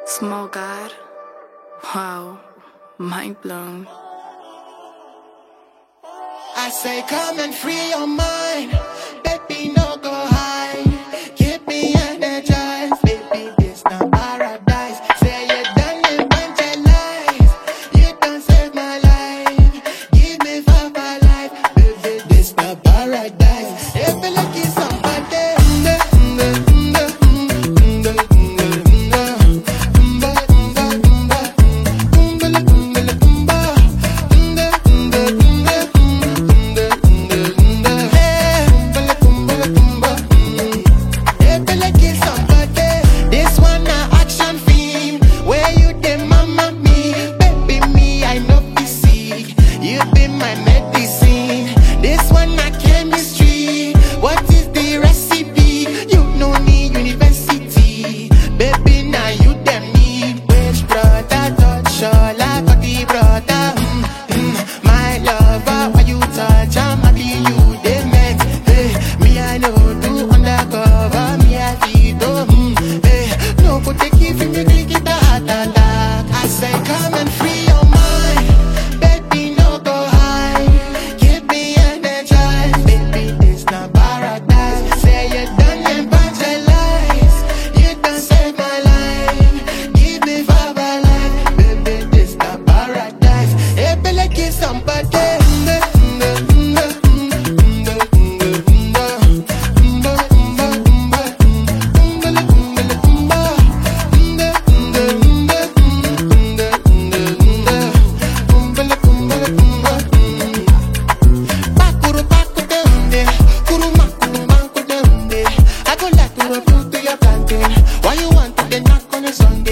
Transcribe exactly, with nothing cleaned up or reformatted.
Small God. Wow. Mind blown. I say come and free your mind. Baby, no go hide. Keep me energized. Baby, this not paradise. Say you done evangelize. You done save my life. Give me for my life. Baby, this not paradise. If you like it somebody. Why you want to knock on the Sunday?